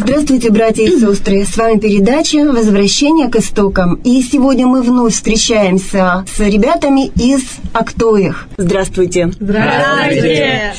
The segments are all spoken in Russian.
Здравствуйте, братья и сестры! С вами передача «Возвращение к истокам». И сегодня мы вновь встречаемся с ребятами из Актоих. Здравствуйте! Здравствуйте!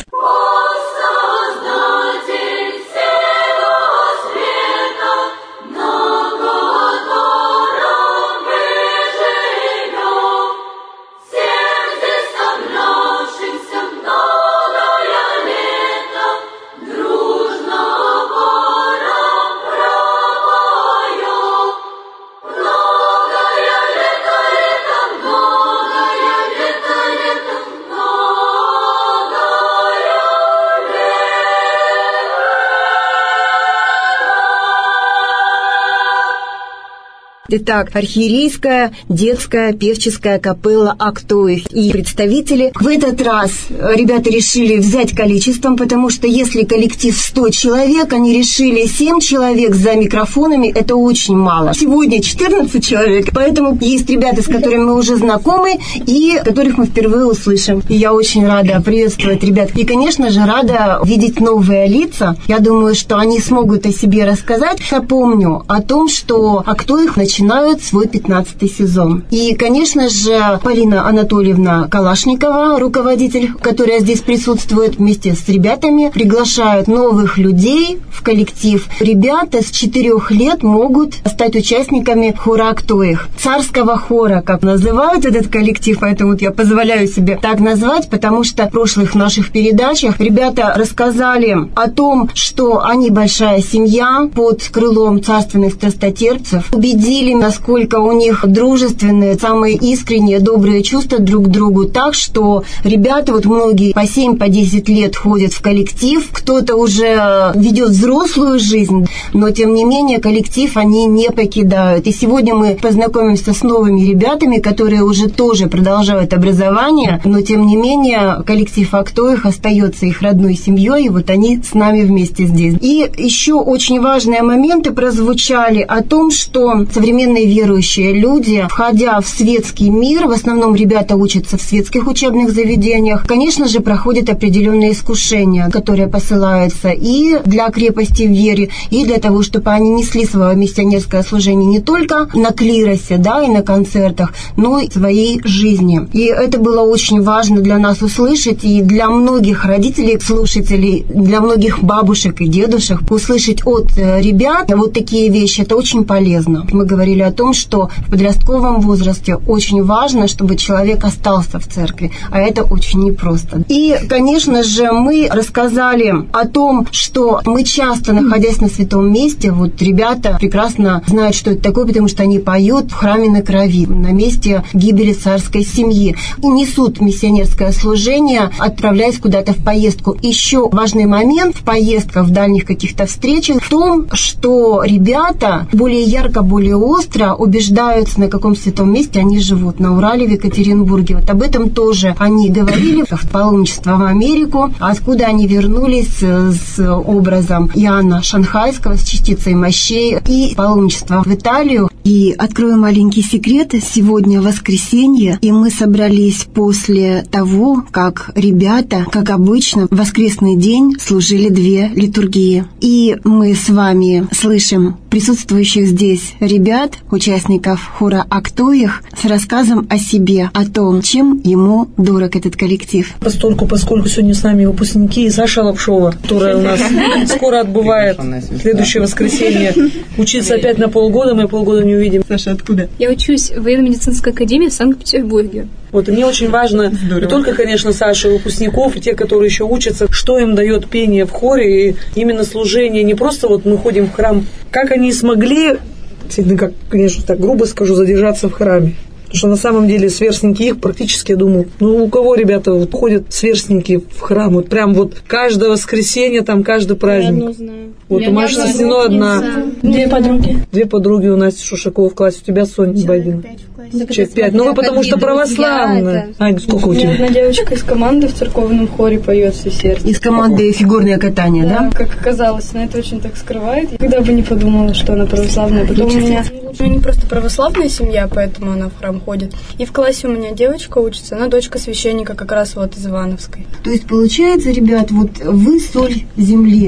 Итак, архиерейская детская певческая капелла Актоих и представители. В этот раз ребята решили взять количеством, потому что если коллектив 100 человек, они решили 7 человек за микрофонами, это очень мало. Сегодня 14 человек, поэтому есть ребята, с которыми мы уже знакомы и которых мы впервые услышим. И я очень рада приветствовать ребят. И, конечно же, рада видеть новые лица. Я думаю, что они смогут о себе рассказать. Напомню о том, что Актоих начинают свой 15-й сезон. И, конечно же, Полина Анатольевна Калашникова, руководитель, которая здесь присутствует вместе с ребятами, приглашают новых людей в коллектив. Ребята с 4 лет могут стать участниками хора Актоих. Царского хора, как называют этот коллектив, поэтому я позволяю себе так назвать, потому что в прошлых наших передачах ребята рассказали о том, что они большая семья под крылом царственных страстотерпцев, убедили, насколько у них дружественные, самые искренние, добрые чувства друг к другу, так что ребята, вот многие по 7-10 лет ходят в коллектив, кто-то уже ведет взрослую жизнь, но тем не менее коллектив они не покидают. И сегодня мы познакомимся с новыми ребятами, которые уже тоже продолжают образование, но тем не менее коллектив Актоих остается их родной семьей, и вот они с нами вместе здесь. И еще очень важные моменты прозвучали о том, что современные верующие люди, входя в светский мир, в основном ребята учатся в светских учебных заведениях, конечно же, проходят определенные искушения, которые посылаются и для крепости в вере, и для того, чтобы они несли свое миссионерское служение не только на клиросе, да, и на концертах, но и в своей жизни. И это было очень важно для нас услышать, и для многих родителей, слушателей, для многих бабушек и дедушек услышать от ребят вот такие вещи, это очень полезно. Мы говорили о том, что в подростковом возрасте очень важно, чтобы человек остался в церкви, а это очень непросто. И, конечно же, мы рассказали о том, что мы часто, находясь на святом месте, вот ребята прекрасно знают, что это такое, потому что они поют в храме на крови, на месте гибели царской семьи, и несут миссионерское служение, отправляясь куда-то в поездку. Еще важный момент в поездках, в дальних каких-то встречах в том, что ребята более ярко, более остро убеждаются, на каком святом месте они живут, на Урале, в Екатеринбурге. Вот об этом тоже они говорили в паломничество в Америку, откуда они вернулись с образом Иоанна Шанхайского, с частицей мощей, и паломничество в Италию. И открою маленький секрет. Сегодня воскресенье, и мы собрались после того, как ребята, как обычно, в воскресный день служили 2 литургии. И мы с вами слышим присутствующих здесь ребят, участников хора Актоих, с рассказом о себе, о том, чем ему дорог этот коллектив. Поскольку сегодня с нами выпускники Саша Лапшова, которая у нас скоро отбывает в следующее воскресенье, учиться опять на полгода, мы полгода не увидим. Саша, откуда? Я учусь в военно-медицинской академии в Санкт-Петербурге. Вот, и мне очень важно, не только, конечно, Саша, выпускников, и те, которые еще учатся, что им дает пение в хоре, и именно служение, не просто вот мы ходим в храм, как они смогли, как, конечно, так грубо скажу, задержаться в храме. Потому что на самом деле сверстники их практически, я думаю, у кого ребята вот ходят сверстники в храм, вот прям вот каждое воскресенье, там каждый праздник. Я одну знаю. Вот у Маши Сосниной одна. 2 подруги. 2 подруги у Насти Шушакова в классе, у тебя Соня Байдина. Человек 5. Ну вы потому что православные. Ань, сколько у тебя? Одна девочка из команды в церковном хоре поет все сердце. Из команды фигурное катание, да? Как оказалось, она это очень так скрывает. Никогда бы не подумала, что она православная. Потом у меня не просто православная семья, поэтому она в храм ходит. И в классе у меня девочка учится, она дочка священника как раз вот из Ивановской. То есть получается, ребят, вот вы соль земли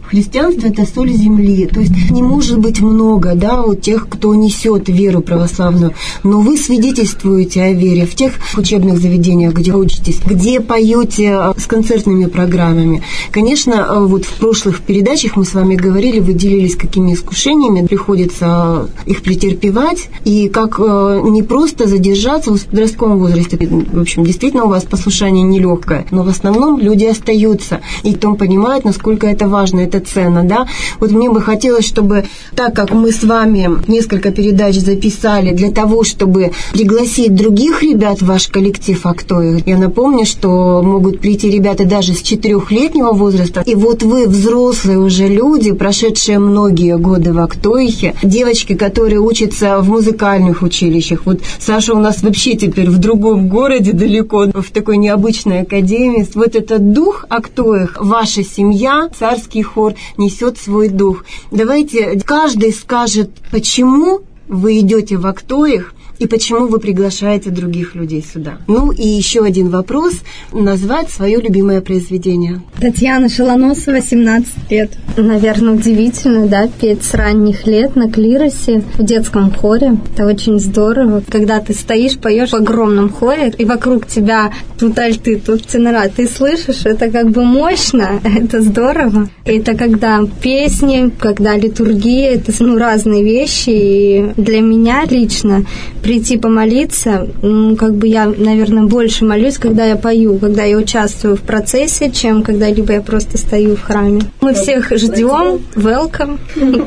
Христианство – это соль земли, то есть не может быть много, да, вот тех, кто несет веру православную, но вы свидетельствуете о вере в тех учебных заведениях, где учитесь, где поете с концертными программами. Конечно, вот в прошлых передачах мы с вами говорили, вы делились, какими искушениями приходится их претерпевать, и как не просто задержаться в подростковом возрасте. В общем, действительно, у вас послушание нелегкое, но в основном люди остаются, и потом понимают, насколько это важно, это ценно, да. Вот мне бы хотелось, чтобы, так как мы с вами несколько передач записали для того, чтобы пригласить других ребят в ваш коллектив «Актоих», я напомню, что могут прийти ребята даже с 4-летнего возраста, и вот вы, взрослые уже люди, прошедшие многие годы в «Актоихе», девочки, которые учатся в музыкальных училищах. Вот Саша у нас вообще теперь в другом городе далеко, в такой необычной академии. Вот этот дух «Актоих», ваша семья, царский хор несет свой дух. Давайте каждый скажет, почему вы идете в «Актоих» и почему вы приглашаете других людей сюда. Ну и еще один вопрос. Назвать свое любимое произведение. Татьяна Шалоносова, 17 лет. Наверное, удивительно, да, петь с ранних лет на клиросе в детском хоре. Это очень здорово. Когда ты стоишь, поешь в огромном хоре, и вокруг тебя тут альты, тут тенора, ты слышишь, это как бы мощно, это здорово. Это когда песни, когда литургия, это разные вещи. И для меня лично прийти помолиться, как бы я, наверное, больше молюсь, когда я пою, когда я участвую в процессе, чем когда-либо я просто стою в храме. Мы всех ждем. Welcome.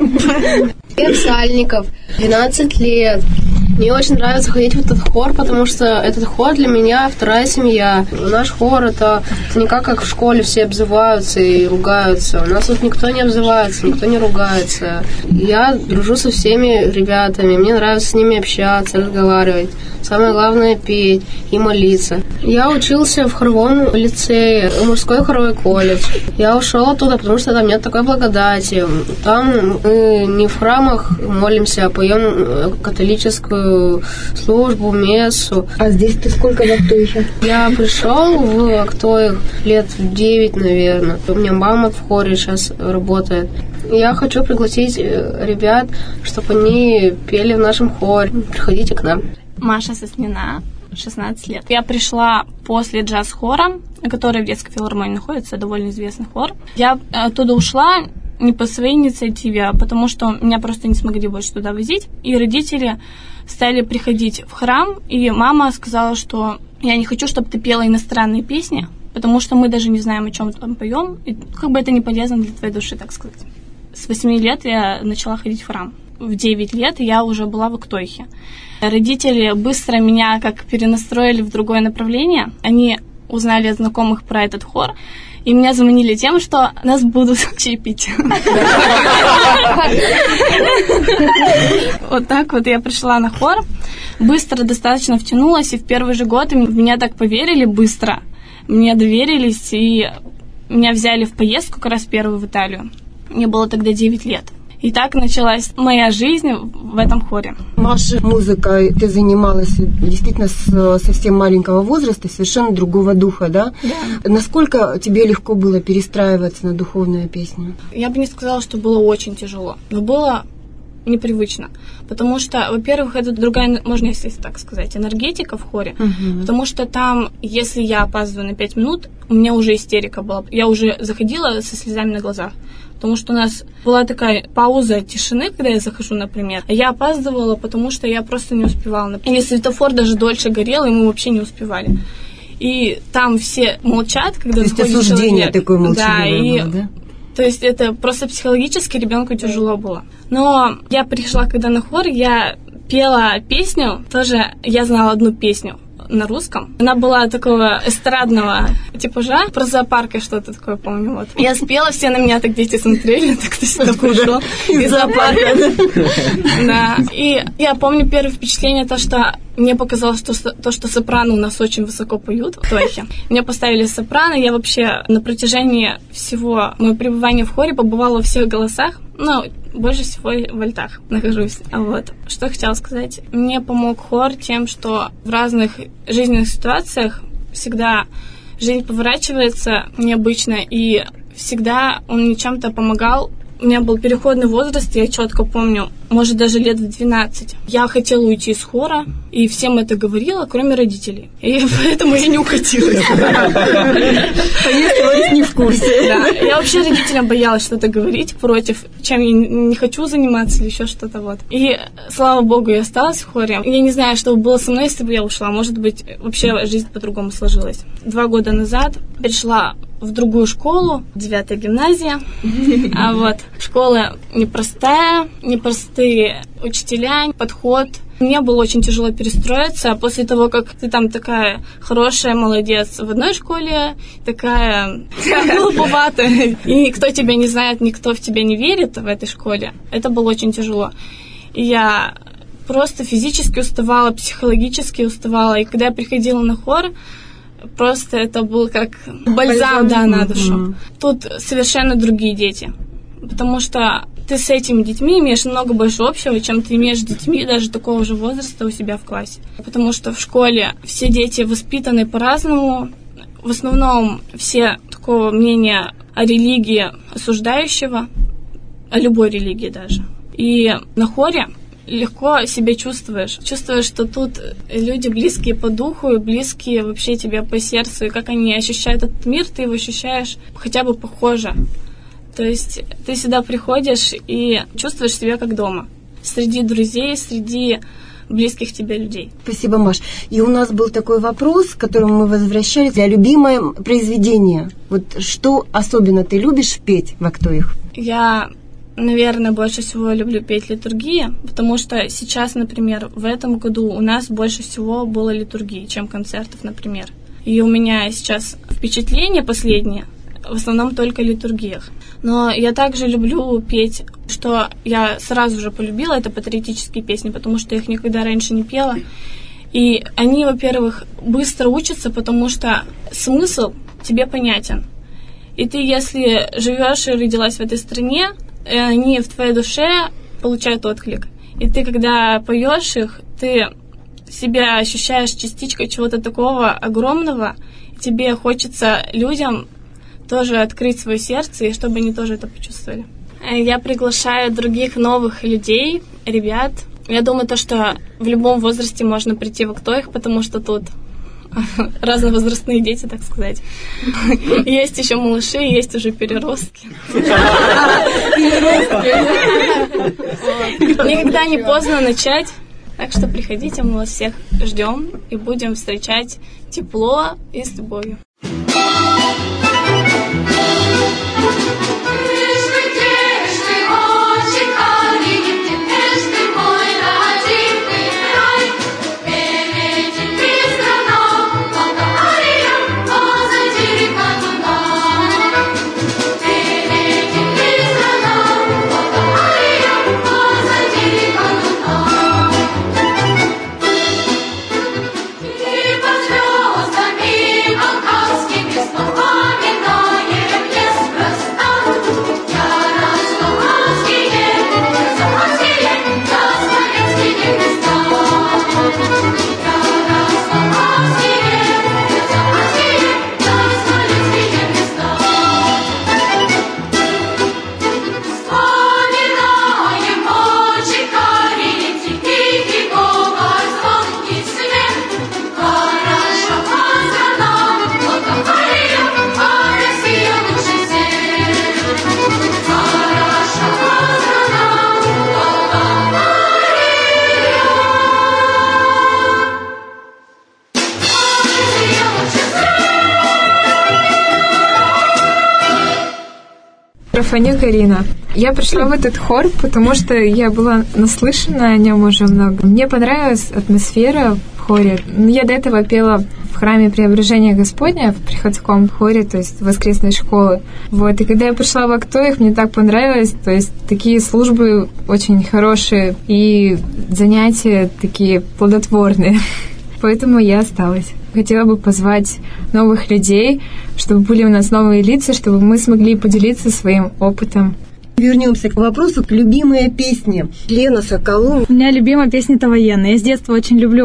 Я Сальников, 12 лет. Мне очень нравится ходить в этот хор, потому что этот хор для меня вторая семья. Наш хор – это не как в школе все обзываются и ругаются. У нас тут никто не обзывается, никто не ругается. Я дружу со всеми ребятами, мне нравится с ними общаться, разговаривать. Самое главное – петь и молиться. Я учился в хоровом лицее, мужской хоровой колледж. Я ушел оттуда, потому что там нет такой благодати. Там мы не в храмах молимся, а поем католическую службу, мессу. А здесь ты сколько в «Актоихе»? Я пришел в «Актоих» лет 9, наверное. У меня мама в хоре сейчас работает. Я хочу пригласить ребят, чтобы они пели в нашем хоре. Приходите к нам. Маша Соснина, 16 лет. Я пришла после джаз-хора, который в детской филармонии находится, довольно известный хор. Я оттуда ушла не по своей инициативе, а потому что меня просто не смогли больше туда возить. И родители стали приходить в храм, и мама сказала, что я не хочу, чтобы ты пела иностранные песни, потому что мы даже не знаем, о чем там поем, и как бы это не полезно для твоей души, так сказать. С 8 лет я начала ходить в храм. В 9 лет я уже была в «Актоихе». Родители быстро меня как перенастроили в другое направление. Они узнали от знакомых про этот хор, и меня заманили тем, что нас будут чипить. Вот так вот я пришла на хор, быстро достаточно втянулась, и в первый же год в меня так поверили быстро. Мне доверились, и меня взяли в поездку как раз первую в Италию. Мне было тогда 9 лет. И так началась моя жизнь в этом хоре. Маша, музыкой ты занималась действительно с совсем маленького возраста, совершенно другого духа, да? Да. Насколько тебе легко было перестраиваться на духовную песню? Я бы не сказала, что было очень тяжело, но было непривычно. Потому что, во-первых, это другая, можно, если так сказать, энергетика в хоре. Потому что там, если я опаздываю на 5 минут, у меня уже истерика была. Я уже заходила со слезами на глазах. Потому что у нас была такая пауза тишины, когда я захожу, например. Я опаздывала, потому что я просто не успевала. Или светофор даже дольше горел, и мы вообще не успевали. И там все молчат, когда заходит человек. То есть осуждение такое молчаливое было, да? То есть это просто психологически ребенку тяжело было. Но я пришла, когда на хор, я пела песню, тоже я знала одну песню на русском. Она была такого эстрадного типажа, про зоопарк я что-то такое помню. Вот. Я спела, все на меня так дети смотрели, так кто сюда пришел из зоопарка. Да. И я помню первое впечатление, то, что мне показалось, что сопрано у нас очень высоко поют в Актоихе. Мне поставили сопрано, я вообще на протяжении всего моего пребывания в хоре побывала во всех голосах, но больше всего в альтах нахожусь. Вот. Что хотела сказать. Мне помог хор тем, что в разных жизненных ситуациях всегда жизнь поворачивается необычно, и всегда он мне чем-то помогал. У меня был переходный возраст, я четко помню, может, даже лет в 12. Я хотела уйти из хора, и всем это говорила, кроме родителей. И поэтому я не укатилась. Они оставались не в курсе. Да. Я вообще родителям боялась что-то говорить против, чем я не хочу заниматься или еще что-то вот. И, слава богу, я осталась в хоре. Я не знаю, что было со мной, если бы я ушла. Может быть, вообще жизнь по-другому сложилась. 2 года назад пришла в другую школу, 9-я гимназия. А вот школа непростая, непростые учителя, подход. Мне было очень тяжело перестроиться. После того, как ты там такая хорошая, молодец в одной школе, такая глуповатая, и никто тебя не знает, никто в тебя не верит в этой школе, это было очень тяжело. И я просто физически уставала, психологически уставала. И когда я приходила на хор, просто это был как бальзам, да, на душу. Тут совершенно другие дети. Потому что ты с этими детьми имеешь много больше общего, чем ты имеешь с детьми даже такого же возраста у себя в классе. Потому что в школе все дети воспитаны по-разному. В основном все такого мнения о религии осуждающего, о любой религии даже. И на хоре легко себя чувствуешь. Чувствуешь, что тут люди близкие по духу и близкие вообще тебе по сердцу. И как они ощущают этот мир, ты его ощущаешь хотя бы похоже. То есть ты сюда приходишь и чувствуешь себя как дома. Среди друзей, среди близких тебе людей. Спасибо, Маш. И у нас был такой вопрос, к которому мы возвращались. Любимое произведение. Вот что особенно ты любишь петь в «Актоих»? Я, наверное, больше всего люблю петь литургии, потому что сейчас, например, в этом году у нас больше всего было литургии, чем концертов, например. И у меня сейчас впечатление последнее в основном только в литургиях. Но я также люблю петь, что я сразу же полюбила, это патриотические песни, потому что я их никогда раньше не пела. И они, во-первых, быстро учатся, потому что смысл тебе понятен. И ты, если живешь и родилась в этой стране, они в твоей душе получают отклик. И ты, когда поешь их, ты себя ощущаешь частичкой чего-то такого огромного, и тебе хочется людям тоже открыть свое сердце, и чтобы они тоже это почувствовали. Я приглашаю других новых людей, ребят. Я думаю, что в любом возрасте можно прийти в «Актоих», потому что тут разновозрастные дети, так сказать. Есть еще малыши, есть уже переростки. Никогда не поздно начать. Так что приходите, мы вас всех ждем и будем встречать тепло и с любовью. Фаня Карина. Я пришла в этот хор, потому что я была наслышана о нем уже много. Мне понравилась атмосфера в хоре. Я до этого пела в храме Преображения Господня, в приходском хоре, то есть воскресной школы. Вот. И когда я пришла в «Актоих», мне так понравилось. То есть такие службы очень хорошие и занятия такие плодотворные. Поэтому я осталась. Хотела бы позвать новых людей, чтобы были у нас новые лица, чтобы мы смогли поделиться своим опытом. Вернемся к вопросу. Любимые песни. Лена Соколова. У меня любимая песня — это военная. Я с детства очень люблю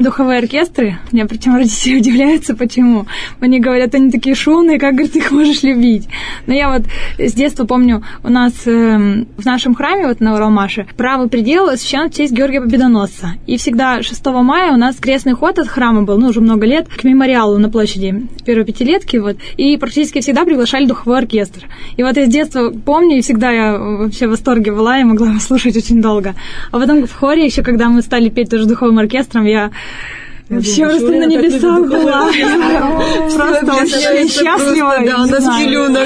духовые оркестры. Меня причем родители удивляются, почему. Они говорят, они такие шумные, как, говорит, ты их можешь любить. Но я вот с детства помню, у нас в нашем храме, вот на Уралмаше, правый предел освящен в честь Георгия Победоносца. И всегда 6 мая у нас крестный ход от храма был, уже много лет, к мемориалу на площади первой пятилетки, вот. И практически всегда приглашали духовой оркестр. И вот я с детства помню, и всегда я вообще в восторге была, и могла его слушать очень долго. А потом в хоре еще, когда мы стали петь тоже духовым оркестром, я вообще просто на небесах была. Просто вообще счастлива. Да, у нас пелюнок.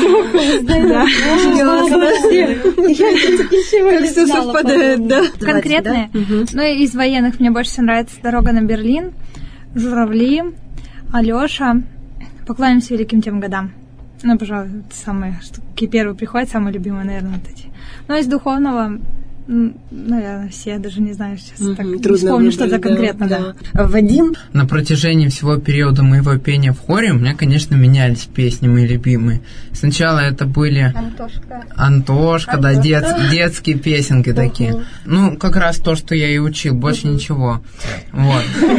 Как все совпадает, да. Конкретные. Ну, из военных мне больше всего нравится «Дорога на Берлин», «Журавли», «Алёша». «Поклонимся великим тем годам». Ну, пожалуй, это самые, что какие первые приходят, самые любимые, наверное, вот эти. Но из духовного... наверное, все, я даже не знаю сейчас, так не вспомню что-то конкретно, да. Вадим? На протяжении всего периода моего пения в хоре у меня, конечно, менялись песни мои любимые. Сначала это были Антошка, да, детские песенки такие. Ну, как раз то, что я и учил, больше ничего. Вот.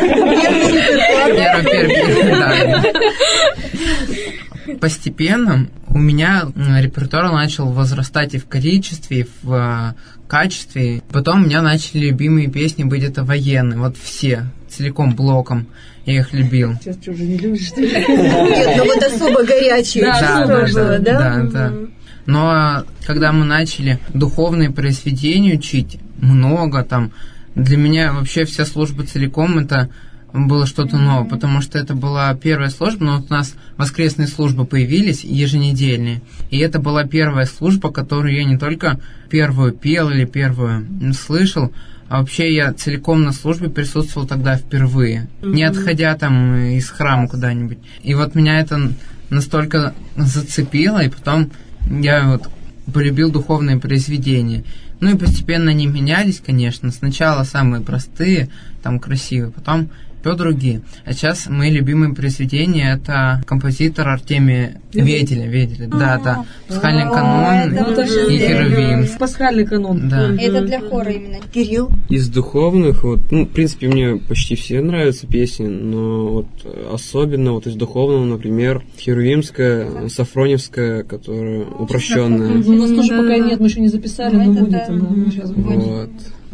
Постепенно у меня репертуар начал возрастать и в количестве, и в качестве. Потом у меня начали любимые песни быть это военные. Вот все, целиком, блоком. Я их любил. Сейчас ты уже не любишь, что ли? Нет, ну вот особо горячие. Да. Но когда мы начали духовные произведения учить, много там, для меня вообще вся служба целиком это было что-то новое, потому что это была первая служба, но вот у нас воскресные службы появились еженедельные, и это была первая служба, которую я не только первую пел или первую слышал, а вообще я целиком на службе присутствовал тогда впервые, не отходя там из храма куда-нибудь. И вот меня это настолько зацепило, и потом я вот полюбил духовные произведения. Ну и постепенно они менялись, конечно. Сначала самые простые, там красивые, потом другие. А сейчас мои любимые произведения это композитор Артемий Веделя. Да. Пасхальный канон и Херувим. Пасхальный канон. Да. Это для хора именно. Кирилл? Из духовных, вот, в принципе, мне почти все нравятся песни, но вот особенно вот из духовного, например, Херувимская, Сафроневская, которая упрощенная. У нас тоже пока нет, мы еще не записали, но будет она. Вот.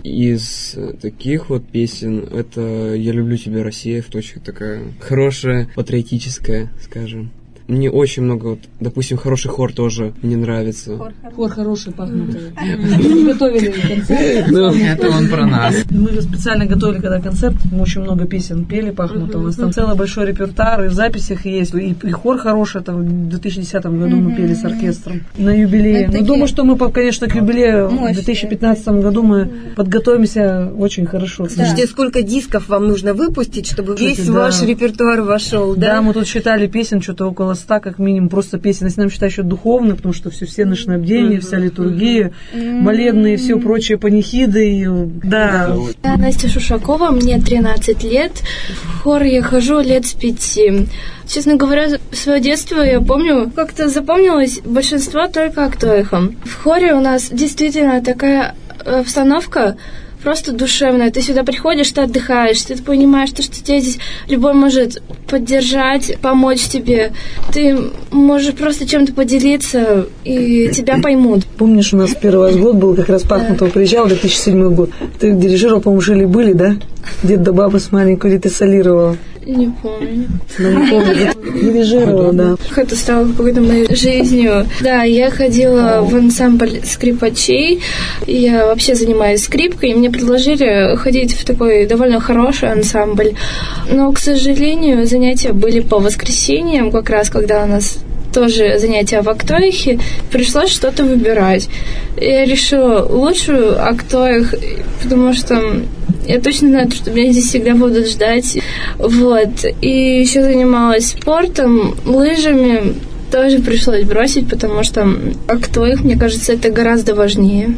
Из таких вот песен это «Я люблю тебя, Россия», в точке такая хорошая, патриотическая, скажем. Мне очень много, вот, допустим, хороший хор тоже мне нравится. Хор хороший, пахнутый. Мы готовили концерт. Это он про нас. Мы специально готовили когда концерт, мы очень много песен пели пахнуто. У нас там целый большой репертуар, и в записях есть. И хор хороший, там в 2010 году мы пели с оркестром на юбилее. Ну, думаю, что мы, конечно, к юбилею в 2015 году мы подготовимся очень хорошо. Слушайте, сколько дисков вам нужно выпустить, чтобы весь ваш репертуар вошел, да? Да, мы тут считали песен, что-то около 100, как минимум, просто песен. Если нам считать еще духовные, потому что все ночные бдения, вся литургия, молебные и все прочие панихиды. Да. Я Настя Шушакова, мне 13 лет. В хор я хожу лет с 5. Честно говоря, свое детство я помню, как-то запомнилось большинство только Актоихом. В хоре у нас действительно такая обстановка, просто душевная. Ты сюда приходишь, ты отдыхаешь, ты понимаешь, что тебя здесь любой может поддержать, помочь тебе. Ты можешь просто чем-то поделиться, и тебя поймут. Помнишь, у нас первый год был, как раз Пахмутов приезжал, 2007 год. Ты дирижировал, по-моему, «Жили-были», да? Дед да баба с маленькой, где ты солировала. Не помню. Не помню. Дирижировала, да. Это стало какой-то моей жизнью. Да, я ходила в ансамбль скрипачей. Я вообще занимаюсь скрипкой, и мне предложили ходить в такой довольно хороший ансамбль. Но, к сожалению, занятия были по воскресеньям, как раз когда у нас тоже занятия в Актоихе, пришлось что-то выбирать. Я решила лучшую Актоих, потому что я точно знаю, что меня здесь всегда будут ждать. Вот. И еще занималась спортом, лыжами. Тоже пришлось бросить, потому что Актоих, мне кажется, это гораздо важнее.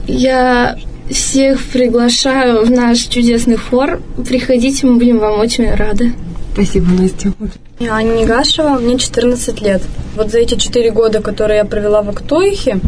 Я всех приглашаю в наш чудесный хор. Приходите, мы будем вам очень рады. Спасибо, Настя. Я Анна Негашева, мне 14 лет. Вот за эти 4 года, которые я провела в Актоихе,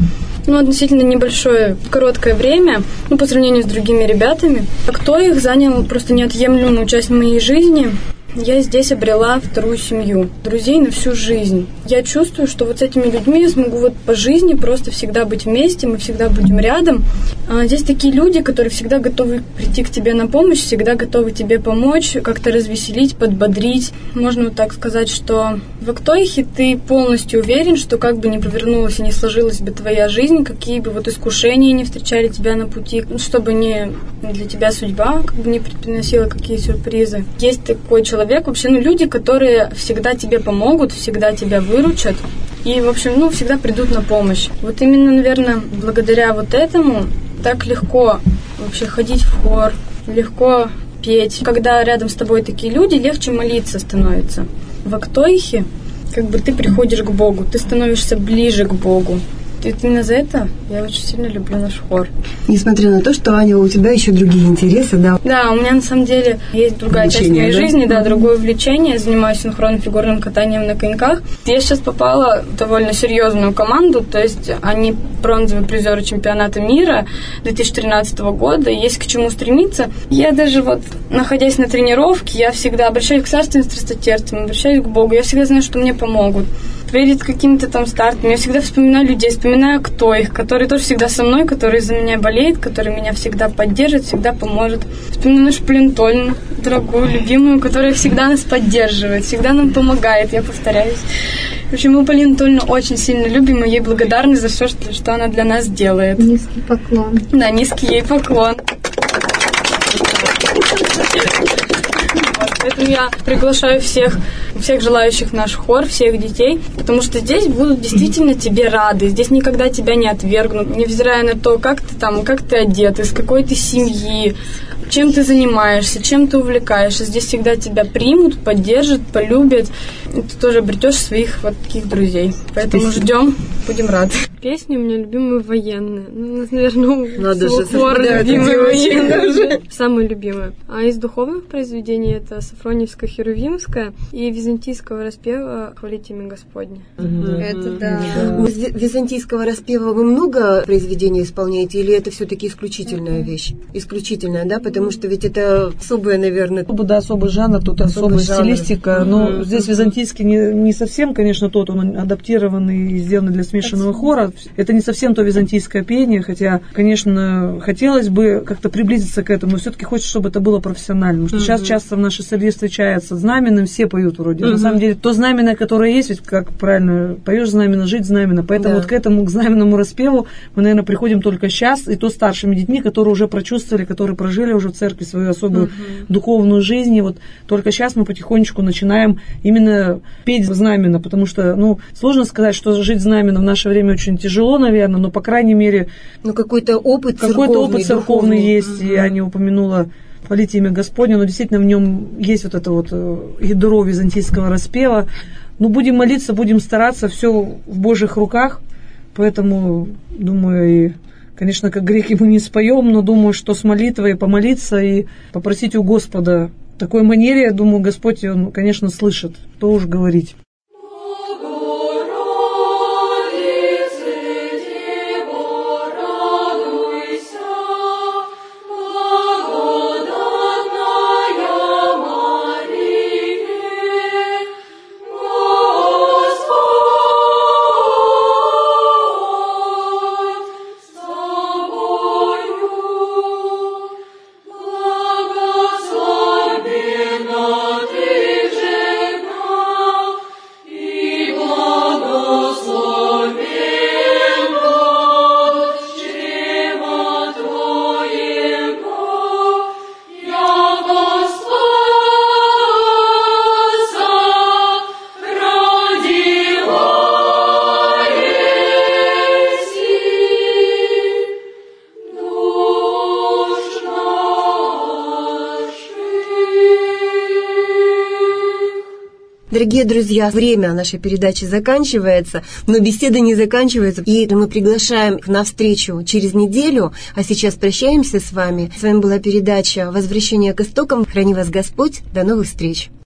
относительно небольшое, короткое время, по сравнению с другими ребятами. Кто их занял просто неотъемлемую часть моей жизни. Я здесь обрела вторую семью, друзей на всю жизнь. Я чувствую, что вот с этими людьми я смогу по жизни просто всегда быть вместе, мы всегда будем рядом. Здесь такие люди, которые всегда готовы прийти к тебе на помощь, всегда готовы тебе помочь, как-то развеселить, подбодрить. Можно вот так сказать, что в Актоихе ты полностью уверен, что как бы ни повернулась и не сложилась бы твоя жизнь, какие бы искушения не встречали тебя на пути, чтобы не для тебя судьба не приносила какие сюрпризы. Есть такой человек, вообще, люди, которые всегда тебе помогут, всегда тебя выручат и, в общем, всегда придут на помощь. Вот именно, наверное, благодаря вот этому так легко вообще ходить в хор, легко петь. Когда рядом с тобой такие люди, легче молиться становится. В Актоихе ты приходишь к Богу, ты становишься ближе к Богу. И именно за это я очень сильно люблю наш хор. Несмотря на то, что, Аня, у тебя еще другие интересы, да? Да, у меня на самом деле есть другая часть моей жизни, другое увлечение. Я занимаюсь синхронным фигурным катанием на коньках. Я сейчас попала в довольно серьезную команду, то есть они бронзовые призеры чемпионата мира 2013 года, есть к чему стремиться. Я даже находясь на тренировке, я всегда обращаюсь к царственным страстотерцам, обращаюсь к Богу, я всегда знаю, что мне помогут. Перед какими-то стартами я всегда вспоминаю людей, вспоминаю, кто их, который тоже всегда со мной, который за меня болеет, который меня всегда поддержит, всегда поможет. Вспоминаю нашу Полинтольну, дорогую, любимую, которая всегда нас поддерживает, всегда нам помогает, я повторяюсь. В общем, мы Полинтольну очень сильно любим и ей благодарны за все, что она для нас делает. Низкий поклон. Да, низкий ей поклон. Поэтому я приглашаю всех желающих в наш хор, всех детей, потому что здесь будут действительно тебе рады, здесь никогда тебя не отвергнут, невзирая на то, как ты одет, из какой ты семьи, чем ты занимаешься, чем ты увлекаешься. Здесь всегда тебя примут, поддержат, полюбят. И ты тоже обретешь своих таких друзей. Поэтому ждем, будем рады. Песни у меня любимые военные. Наверное, у хора любимые военные уже. Самые любимые. А из духовных произведений это Сафроньевская, Херувимская и византийского распева «Хвалите имя Господне». Это да. Византийского распева вы много произведений исполняете или это все-таки исключительная вещь? Исключительная, да? Потому что ведь это особая, наверное... Особый жанр, тут особая стилистика. Но здесь византийский не совсем, конечно, он адаптированный и сделанный для смешанного хора. Это не совсем то византийское пение, хотя, конечно, хотелось бы как-то приблизиться к этому, но все-таки хочется, чтобы это было профессионально. Потому что сейчас часто в нашей среде встречается знаменем, все поют вроде. На самом деле, то знамено, которое есть, ведь как правильно, поешь знамено, жить знамено. Поэтому к этому знаменному распеву мы, наверное, приходим только сейчас, и то старшими детьми, которые уже прочувствовали, которые прожили уже в церкви свою особую духовную жизнь. И только сейчас мы потихонечку начинаем именно петь знамена, потому что, сложно сказать, что жить знамена в наше время очень тяжело, наверное, но, по крайней мере... какой-то опыт церковный есть. Я не упомянула «Хвалите имя Господне», но действительно в нем есть это ядро византийского распева. Будем молиться, будем стараться, все в Божьих руках, поэтому, думаю, конечно, как греки мы не споем, но думаю, что с молитвой помолиться и попросить у Господа в такой манере, я думаю, Господь, Он, конечно, слышит, что уж говорить. Дорогие друзья, время нашей передачи заканчивается, но беседа не заканчивается. И мы приглашаем на встречу через неделю, а сейчас прощаемся с вами. С вами была передача «Возвращение к истокам». Храни вас Господь. До новых встреч.